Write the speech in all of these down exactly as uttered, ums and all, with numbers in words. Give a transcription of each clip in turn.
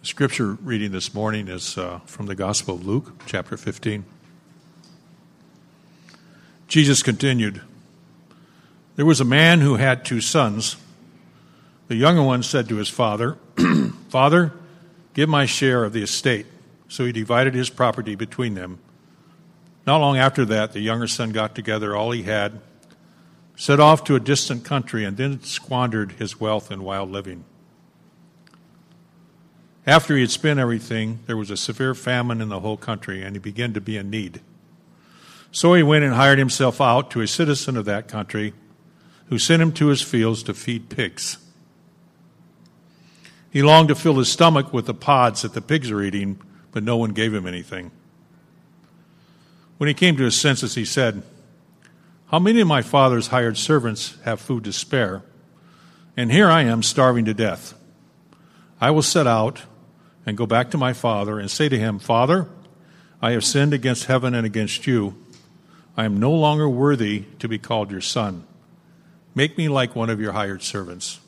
Scripture reading this morning is uh, from the Gospel of Luke, chapter fifteen. Jesus continued, "There was a man who had two sons. The younger one said to his father, 'Father, give my share of the estate.' So he divided his property between them. Not long after that, the younger son got together all he had, set off to a distant country, and then squandered his wealth in wild living. After he had spent everything, there was a severe famine in the whole country, and he began to be in need. So he went and hired himself out to a citizen of that country, who sent him to his fields to feed pigs. He longed to fill his stomach with the pods that the pigs were eating, but no one gave him anything. When he came to his senses, he said, 'How many of my father's hired servants have food to spare? And here I am starving to death. I will set out and go back to my father and say to him, Father, I have sinned against heaven and against you. I am no longer worthy to be called your son. Make me like one of your hired servants.'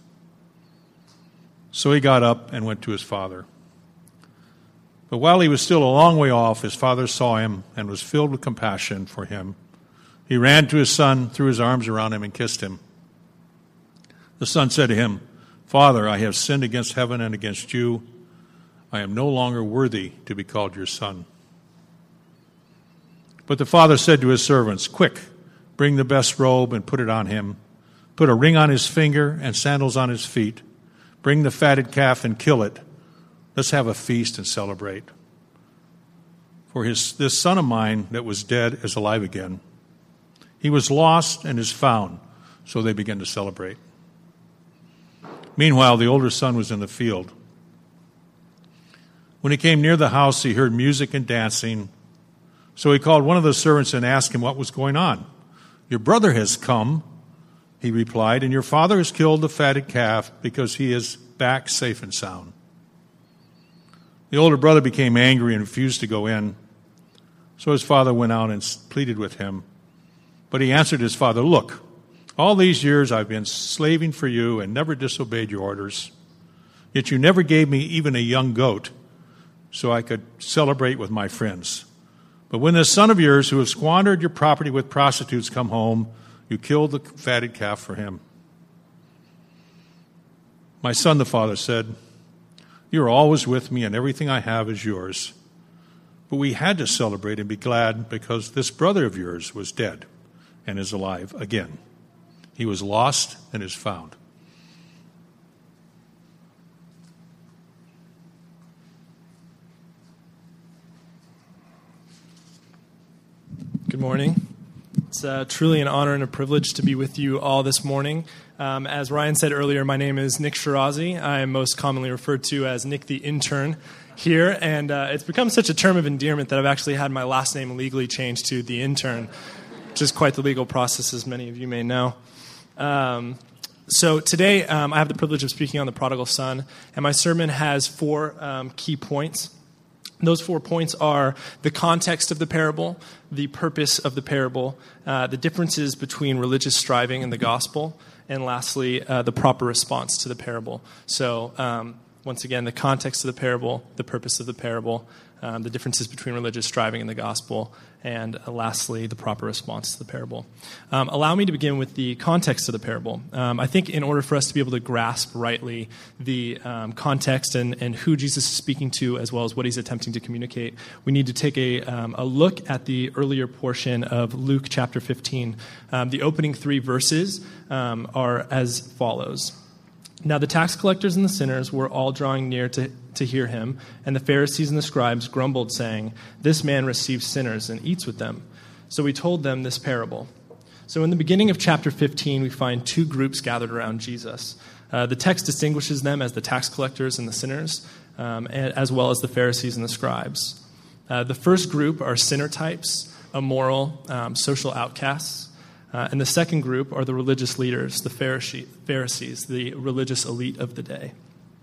So he got up and went to his father. But while he was still a long way off, his father saw him and was filled with compassion for him. He ran to his son, threw his arms around him, and kissed him. The son said to him, 'Father, I have sinned against heaven and against you. I am no longer worthy to be called your son.' But the father said to his servants, 'Quick, bring the best robe and put it on him. Put a ring on his finger and sandals on his feet. Bring the fatted calf and kill it. Let's have a feast and celebrate. For his, this son of mine that was dead is alive again. He was lost and is found.' So they began to celebrate. Meanwhile, the older son was in the field. When he came near the house, he heard music and dancing. So he called one of the servants and asked him what was going on. 'Your brother has come,' he replied, 'and your father has killed the fatted calf because he is back safe and sound.' The older brother became angry and refused to go in. So his father went out and pleaded with him. But he answered his father, 'Look, all these years I've been slaving for you and never disobeyed your orders. Yet you never gave me even a young goat so I could celebrate with my friends. But when this son of yours who has squandered your property with prostitutes come home, you killed the fatted calf for him.' 'My son,' the father said, 'you are always with me and everything I have is yours. But we had to celebrate and be glad because this brother of yours was dead and is alive again. He was lost and is found.'" Good morning. It's uh, truly an honor and a privilege to be with you all this morning. Um, as Ryan said earlier, my name is Nick Shirazi. I am most commonly referred to as Nick the Intern here, and uh, it's become such a term of endearment that I've actually had my last name legally changed to the Intern, which is quite the legal process, as many of you may know. Um, so today, um, I have the privilege of speaking on the prodigal son, and my sermon has four um, key points. Those four points are the context of the parable, the purpose of the parable, uh, the differences between religious striving and the gospel, and lastly, uh, the proper response to the parable. So, um, once again, the context of the parable, the purpose of the parable, um, the differences between religious striving and the gospel, and uh, lastly, the proper response to the parable. Um, allow me to begin with the context of the parable. Um, I think in order for us to be able to grasp rightly the um, context and, and who Jesus is speaking to, as well as what he's attempting to communicate, we need to take a, um, a look at the earlier portion of Luke chapter fifteen. Um, the opening three verses um, are as follows. Now the tax collectors and the sinners were all drawing near to, to hear him, and the Pharisees and the scribes grumbled, saying, "This man receives sinners and eats with them." So he told them this parable. So in the beginning of chapter fifteen, we find two groups gathered around Jesus. Uh, the text distinguishes them as the tax collectors and the sinners, um, as well as the Pharisees and the scribes. Uh, the first group are sinner types, immoral, um, social outcasts. Uh, and the second group are the religious leaders, the Pharisees, the religious elite of the day.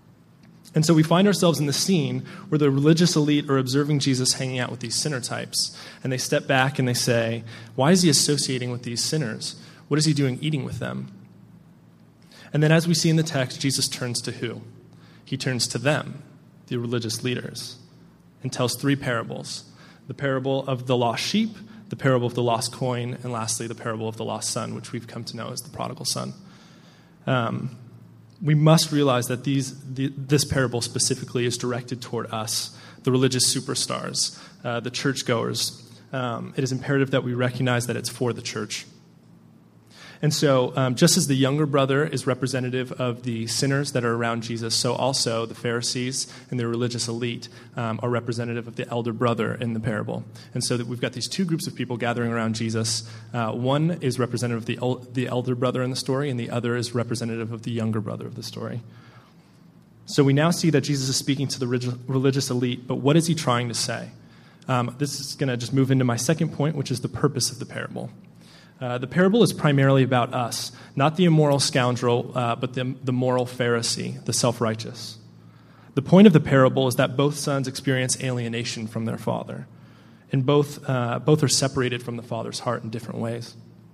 And so we find ourselves in the scene where the religious elite are observing Jesus hanging out with these sinner types. And they step back and they say, why is he associating with these sinners? What is he doing eating with them? And then as we see in the text, Jesus turns to who? He turns to them. the religious leaders, and tells three parables: the parable of the lost sheep, the parable of the lost coin, and lastly, the parable of the lost son, which we've come to know as the prodigal son. Um, we must realize that these the, this parable specifically is directed toward us, the religious superstars, uh, the churchgoers. Um, it is imperative that we recognize that it's for the church. And so, um, just as the younger brother is representative of the sinners that are around Jesus, so also the Pharisees and the religious elite um, are representative of the elder brother in the parable. And so that we've got these two groups of people gathering around Jesus. Uh, one is representative of the, el- the elder brother in the story, and the other is representative of the younger brother of the story. So we now see that Jesus is speaking to the relig- religious elite, but what is he trying to say? Um, this is going to just move into my second point, which is the purpose of the parable. Uh, the parable is primarily about us, not the immoral scoundrel, uh, but the, the moral Pharisee, the self-righteous. The point of the parable is that both sons experience alienation from their father, and both, uh, both are separated from the father's heart in different ways.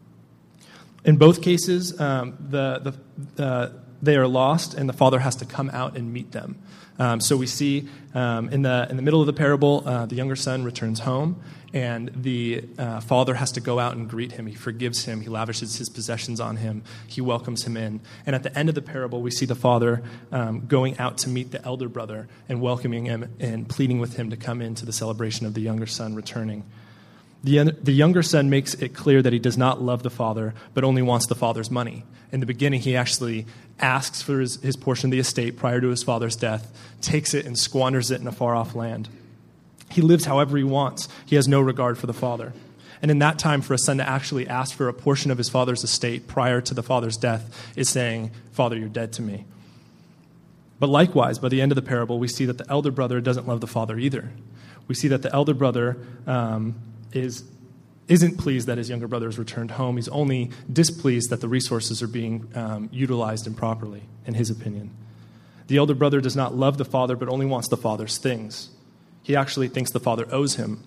In both cases, um, the, the, uh, they are lost, and the father has to come out and meet them. Um, so we see um, in the in the middle of the parable, uh, the younger son returns home, and the uh, father has to go out and greet him. He forgives him. He lavishes his possessions on him. He welcomes him in. And at the end of the parable, we see the father um, going out to meet the elder brother and welcoming him and pleading with him to come into the celebration of the younger son returning. The, the younger son makes it clear that he does not love the father, but only wants the father's money. In the beginning, he actually asks for his, his portion of the estate prior to his father's death, takes it and squanders it in a far-off land. He lives however he wants. He has no regard for the father. And in that time, for a son to actually ask for a portion of his father's estate prior to the father's death is saying, "Father, you're dead to me." But likewise, by the end of the parable, we see that the elder brother doesn't love the father either. We see that the elder brother um, is, isn't pleased that his younger brother has returned home. He's only displeased that the resources are being um, utilized improperly, in his opinion. The elder brother does not love the father, but only wants the father's things. He actually thinks the father owes him.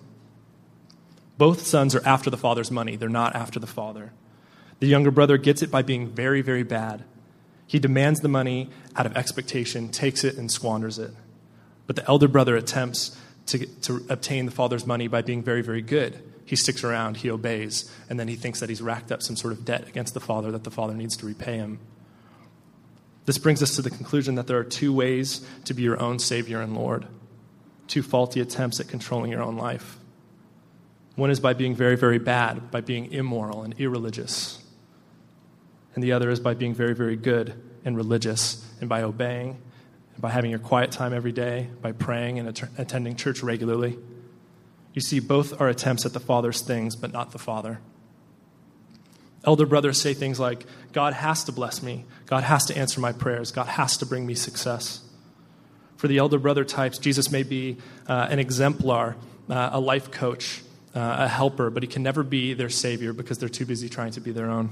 Both sons are after the father's money. They're not after the father. The younger brother gets it by being very, very bad. He demands the money out of expectation, takes it, and squanders it. But the elder brother attempts to, to obtain the father's money by being very, very good. He sticks around, he obeys, and then he thinks that he's racked up some sort of debt against the father that the father needs to repay him. This brings us to the conclusion that there are two ways to be your own Savior and Lord, two faulty attempts at controlling your own life. One is by being very, very bad, by being immoral and irreligious. And the other is by being very, very good and religious, and by obeying, and by having your quiet time every day, by praying and att- attending church regularly. You see, both are attempts at the Father's things, but not the Father. Elder brothers say things like, God has to bless me. God has to answer my prayers. God has to bring me success. For the elder brother types, Jesus may be uh, an exemplar, uh, a life coach, uh, a helper, but he can never be their Savior because they're too busy trying to be their own.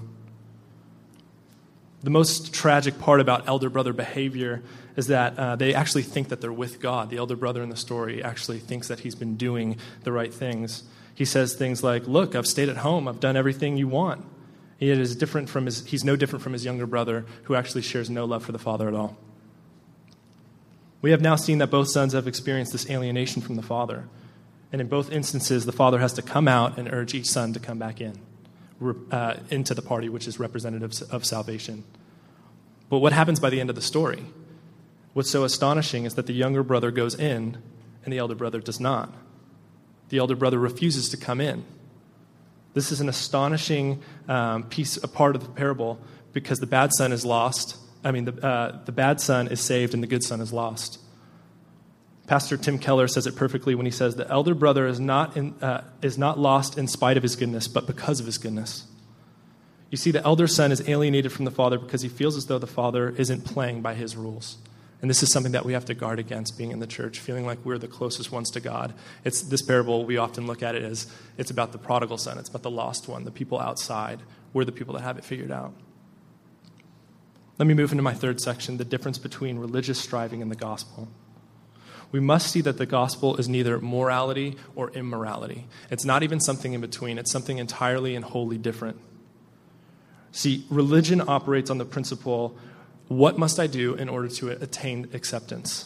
The most tragic part about elder brother behavior is that uh, they actually think that they're with God. The elder brother in the story actually thinks that he's been doing the right things. He says things like, look, I've stayed at home. I've done everything you want. He is different from his, he's no different from his younger brother, who actually shares no love for the father at all. We have now seen that both sons have experienced this alienation from the father. And in both instances, the father has to come out and urge each son to come back in. Uh, into the party, which is representative of salvation. But what happens by the end of the story? What's so astonishing is that the younger brother goes in and the elder brother does not. The elder brother refuses to come in. This is an astonishing um, piece, a part of the parable, because the bad son is lost. I mean, the, uh, the bad son is saved and the good son is lost. Pastor Tim Keller says it perfectly when he says, the elder brother is not in, uh, is not lost in spite of his goodness, but because of his goodness. You see, the elder son is alienated from the father because he feels as though the father isn't playing by his rules. And this is something that we have to guard against being in the church, feeling like we're the closest ones to God. It's this parable, we often look at it as it's about the prodigal son. It's about the lost one, the people outside. We're the people that have it figured out. Let me move into my third section, the difference between religious striving and the gospel. We must see that the gospel is neither morality or immorality. It's not even something in between. It's something entirely and wholly different. See, religion operates on the principle, what must I do in order to attain acceptance?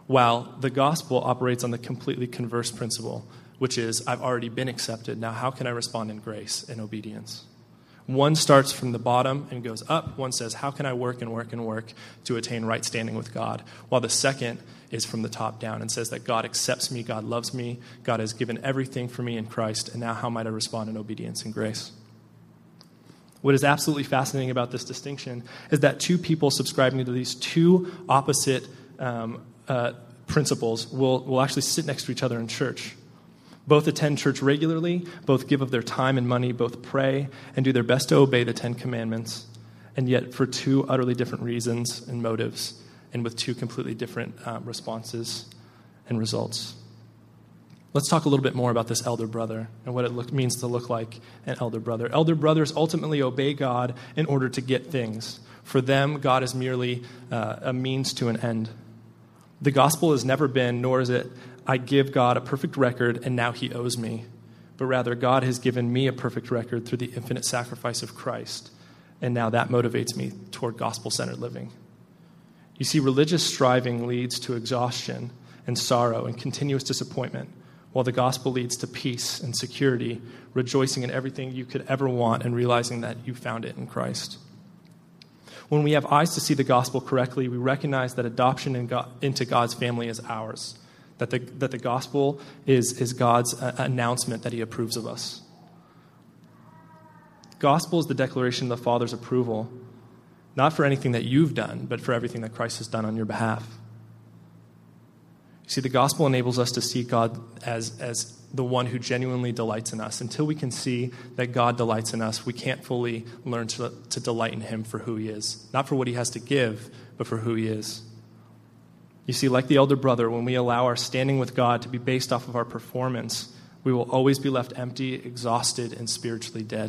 while the gospel operates on the completely converse principle, which is, I've already been accepted. Now how can I respond in grace and obedience? One starts from the bottom and goes up. One says, how can I work and work and work to attain right standing with God? While the second is from the top down and says that God accepts me, God loves me, God has given everything for me in Christ, and now how might I respond in obedience and grace? What is absolutely fascinating about this distinction is that two people subscribing to these two opposite um, uh, principles will, will actually sit next to each other in church. Both attend church regularly, both give of their time and money, both pray and do their best to obey the Ten Commandments, and yet for two utterly different reasons and motives, and with two completely different um, responses and results. Let's talk a little bit more about this elder brother and what it look, means to look like an elder brother. Elder brothers ultimately obey God in order to get things. For them, God is merely uh, a means to an end. The gospel has never been, nor is it, I give God a perfect record and now he owes me. But rather, God has given me a perfect record through the infinite sacrifice of Christ. And now that motivates me toward gospel-centered living. You see, religious striving leads to exhaustion and sorrow and continuous disappointment, while the gospel leads to peace and security, rejoicing in everything you could ever want and realizing that you found it in Christ. When we have eyes to see the gospel correctly, we recognize that adoption in God, into God's family is ours. That the, that the gospel is, is God's uh, announcement that he approves of us. Gospel is the declaration of the Father's approval, not for anything that you've done, but for everything that Christ has done on your behalf. You see, the gospel enables us to see God as, as the one who genuinely delights in us. Until we can see that God delights in us, we can't fully learn to, to delight in him for who he is. Not for what he has to give, but for who he is. You see, like the elder brother, when we allow our standing with God to be based off of our performance, we will always be left empty, exhausted, and spiritually dead.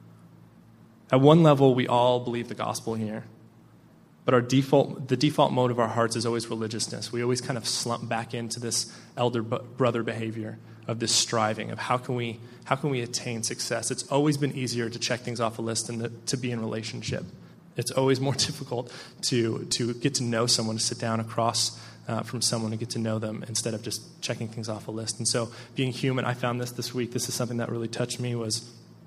At one level, we all believe the gospel here. But our default, the default mode of our hearts is always religiousness. We always kind of slump back into this elder brother behavior of this striving, of how can we how can we attain success. It's always been easier to check things off a list than to, to be in relationship. It's always more difficult to to get to know someone, to sit down across uh, from someone and get to know them instead of just checking things off a list. And so being human, I found this this week. This is something that really touched me, was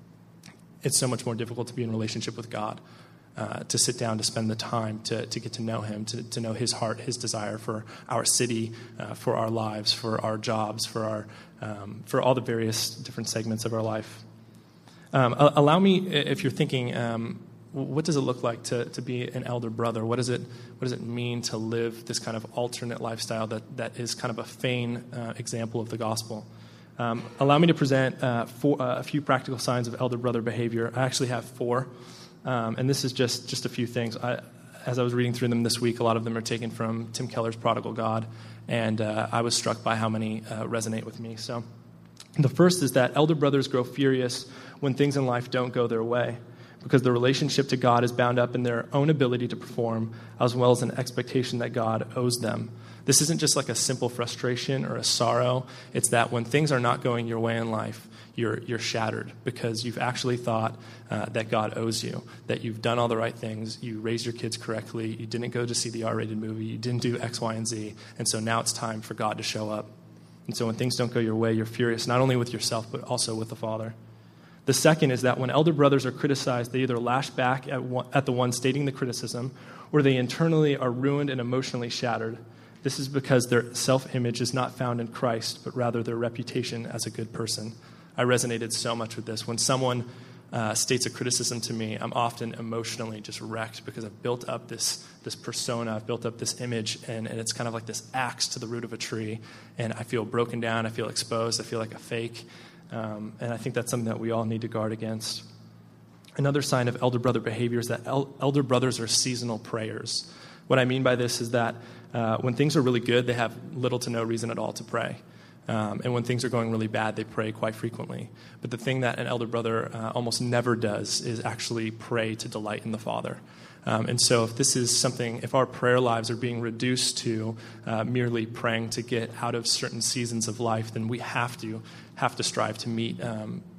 it's so much more difficult to be in relationship with God, uh, to sit down, to spend the time, to, to get to know him, to, to know his heart, his desire for our city, uh, for our lives, for our jobs, for our um, for all the various different segments of our life. Um, allow me, if you're thinking, um, what does it look like to, to be an elder brother? What does it what does it mean to live this kind of alternate lifestyle that, that is kind of a vain uh, example of the gospel? Um, allow me to present uh, four, uh, a few practical signs of elder brother behavior. I actually have four, um, and this is just, just a few things. I, as I was reading through them this week, a lot of them are taken from Tim Keller's Prodigal God, and uh, I was struck by how many uh, resonate with me. So the first is that elder brothers grow furious when things in life don't go their way, because the relationship to God is bound up in their own ability to perform, as well as an expectation that God owes them. This isn't just like a simple frustration or a sorrow. It's that when things are not going your way in life, you're you're shattered because you've actually thought uh, that God owes you, that you've done all the right things, you raised your kids correctly, you didn't go to see the R-rated movie, you didn't do X, Y, and Z, and so now it's time for God to show up. And so when things don't go your way, you're furious, not only with yourself, but also with the Father. The second is that when elder brothers are criticized, they either lash back at, one, at the one stating the criticism, or they internally are ruined and emotionally shattered. This is because their self-image is not found in Christ, but rather their reputation as a good person. I resonated so much with this. When someone uh, states a criticism to me, I'm often emotionally just wrecked because I've built up this this persona, I've built up this image, and, and it's kind of like this axe to the root of a tree, and I feel broken down, I feel exposed, I feel like a fake, um, and I think that's something that we all need to guard against. Another sign of elder brother behavior is that el- elder brothers are seasonal prayers. What I mean by this is that uh, when things are really good, they have little to no reason at all to pray. Um, and when things are going really bad, they pray quite frequently. But the thing that an elder brother uh, almost never does is actually pray to delight in the Father. Um, and so if this is something, if our prayer lives are being reduced to uh, merely praying to get out of certain seasons of life, then we have to have to strive to meet um,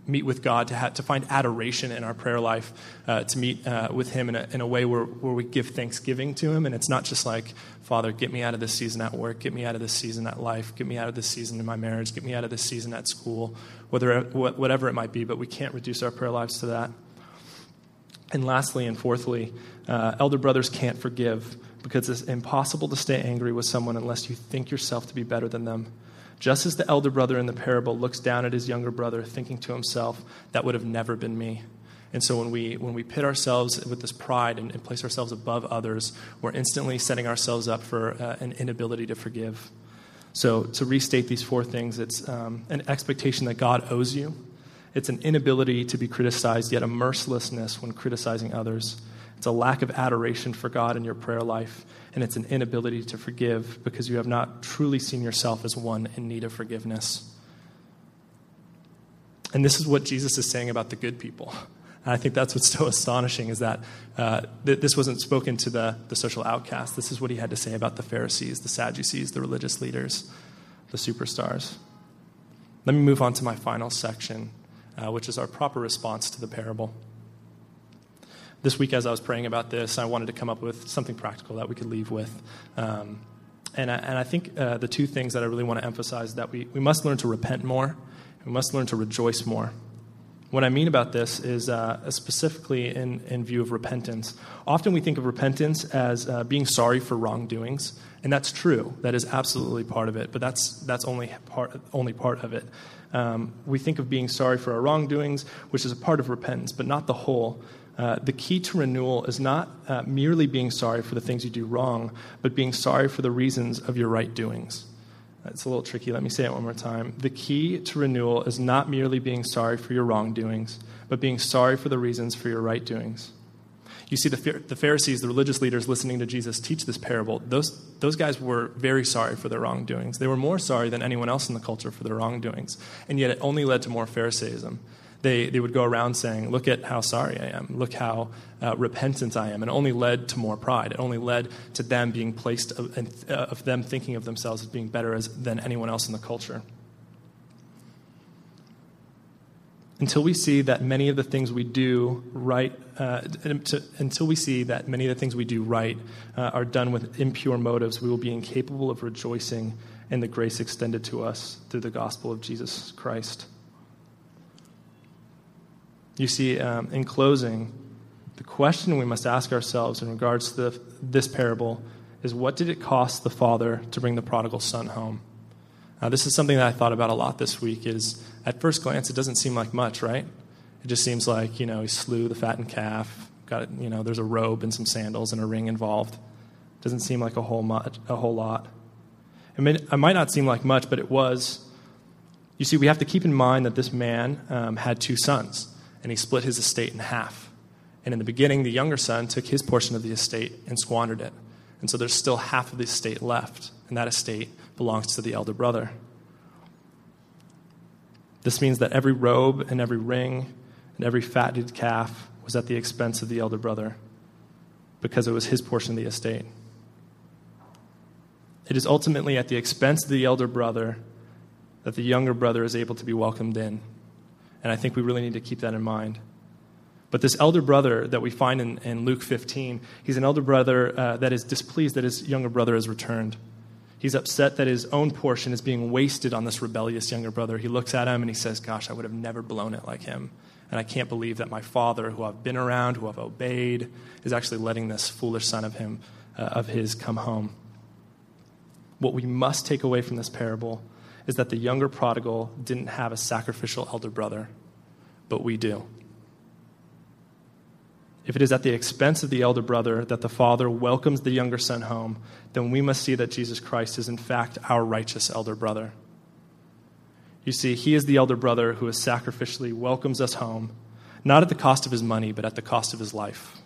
meet with God, to ha- to find adoration in our prayer life, uh, to meet uh, with him in a, in a way where, where we give thanksgiving to him. And it's not just like, Father, get me out of this season at work, get me out of this season at life, get me out of this season in my marriage, get me out of this season at school, whether whatever it might be, but we can't reduce our prayer lives to that. And lastly and fourthly, uh, elder brothers can't forgive, because it's impossible to stay angry with someone unless you think yourself to be better than them. Just as the elder brother in the parable looks down at his younger brother, thinking to himself, that would have never been me. And so when we when we pit ourselves with this pride and, and place ourselves above others, we're instantly setting ourselves up for uh, an inability to forgive. So to restate these four things, it's um, an expectation that God owes you. It's an inability to be criticized, yet a mercilessness when criticizing others. It's a lack of adoration for God in your prayer life, and it's an inability to forgive because you have not truly seen yourself as one in need of forgiveness. And this is what Jesus is saying about the good people. And I think that's what's so astonishing, is that uh, th- this wasn't spoken to the, the social outcasts. This is what he had to say about the Pharisees, the Sadducees, the religious leaders, the superstars. Let me move on to my final section, uh, which is our proper response to the parable. This week, as I was praying about this, I wanted to come up with something practical that we could leave with. Um, and, I, and I think uh, the two things that I really want to emphasize, that we, we must learn to repent more, and we must learn to rejoice more. What I mean about this is uh, specifically in, in view of repentance. Often we think of repentance as uh, being sorry for wrongdoings, and that's true. That is absolutely part of it, but that's that's only part only part of it. Um, we think of being sorry for our wrongdoings, which is a part of repentance, but not the whole. Uh, the key to renewal is not uh, merely being sorry for the things you do wrong, but being sorry for the reasons of your right doings. It's a little tricky. Let me say it one more time. The key to renewal is not merely being sorry for your wrongdoings, but being sorry for the reasons for your right doings. You see, the, the Pharisees, the religious leaders listening to Jesus teach this parable, those, those guys were very sorry for their wrongdoings. They were more sorry than anyone else in the culture for their wrongdoings, and yet it only led to more Pharisaism. They, they would go around saying, look at how sorry I am. Look how uh, repentant I am. And it only led to more pride. It only led to them being placed, uh, uh, of them thinking of themselves as being better as, than anyone else in the culture. Until we see that many of the things we do right, uh, to, until we see that many of the things we do right uh, are done with impure motives, we will be incapable of rejoicing in the grace extended to us through the gospel of Jesus Christ. You see, um, in closing, the question we must ask ourselves in regards to the, this parable is, what did it cost the father to bring the prodigal son home? Now, this is something that I thought about a lot this week. Is at first glance, it doesn't seem like much, right? It just seems like, you know, he slew the fattened calf, got it, you know, there's a robe and some sandals and a ring involved. Doesn't seem like a whole much, a whole lot. It, may, it might not seem like much, but it was. You see, we have to keep in mind that this man um, had two sons, and he split his estate in half. And in the beginning, the younger son took his portion of the estate and squandered it. And so there's still half of the estate left, and that estate belongs to the elder brother. This means that every robe and every ring and every fatted calf was at the expense of the elder brother, because it was his portion of the estate. It is ultimately at the expense of the elder brother that the younger brother is able to be welcomed in. And I think we really need to keep that in mind. But this elder brother that we find in, in Luke fifteen, he's an elder brother uh, that is displeased that his younger brother has returned. He's upset that his own portion is being wasted on this rebellious younger brother. He looks at him and he says, gosh, I would have never blown it like him. And I can't believe that my father, who I've been around, who I've obeyed, is actually letting this foolish son of him, uh, of his come home. What we must take away from this parable is that the younger prodigal didn't have a sacrificial elder brother, but we do. If it is at the expense of the elder brother that the father welcomes the younger son home, then we must see that Jesus Christ is in fact our righteous elder brother. You see, he is the elder brother who has sacrificially welcomes us home, not at the cost of his money, but at the cost of his life.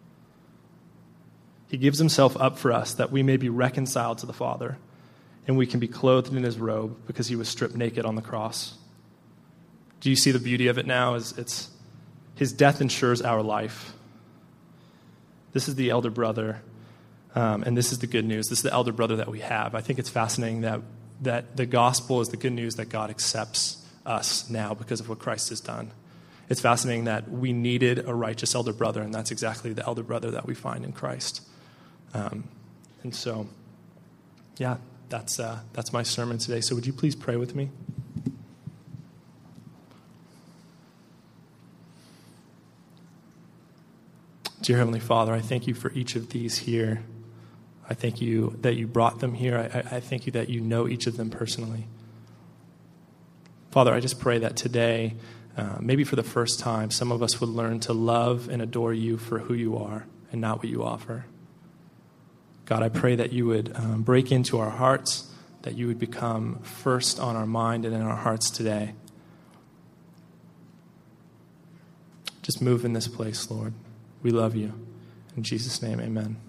He gives himself up for us that we may be reconciled to the Father, and we can be clothed in his robe because he was stripped naked on the cross. Do you see the beauty of it now? It's, it's his death ensures our life. This is the elder brother, um, and this is the good news. This is the elder brother that we have. I think it's fascinating that, that the gospel is the good news that God accepts us now because of what Christ has done. It's fascinating that we needed a righteous elder brother, and that's exactly the elder brother that we find in Christ. Um, and so, yeah, that's uh, that's my sermon today. So would you please pray with me? Dear Heavenly Father, I thank you for each of these here. I thank you that you brought them here. I, I thank you that you know each of them personally. Father, I just pray that today, uh, maybe for the first time, some of us would learn to love and adore you for who you are and not what you offer. God, I pray that you would um, break into our hearts, that you would become first on our mind and in our hearts today. Just move in this place, Lord. We love you. In Jesus' name, amen.